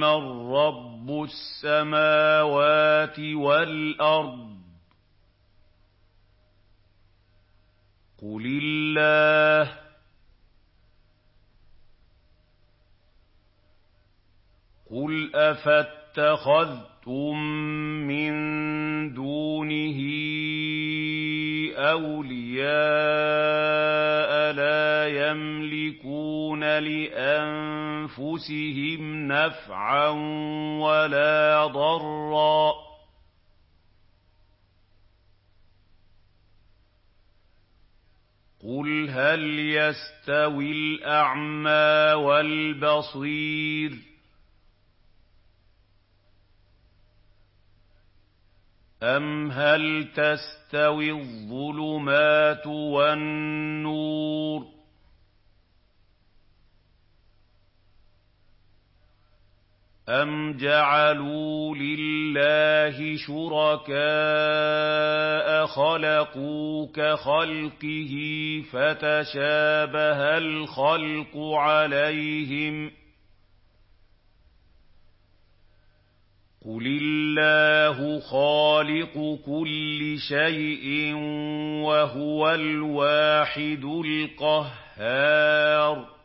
لمن رب السماوات والأرض قل الله قل أفاتخذتم من دونه أولياء لا يملكون لأنفسهم نفعا ولا ضرا قل هل يستوي الأعمى والبصير أم هل تستوي الظلمات والنور أم جعلوا لله شركاء خلقوا كخلقه فتشابه الخلق عليهم قل الله خالق كل شيء وهو الواحد القهار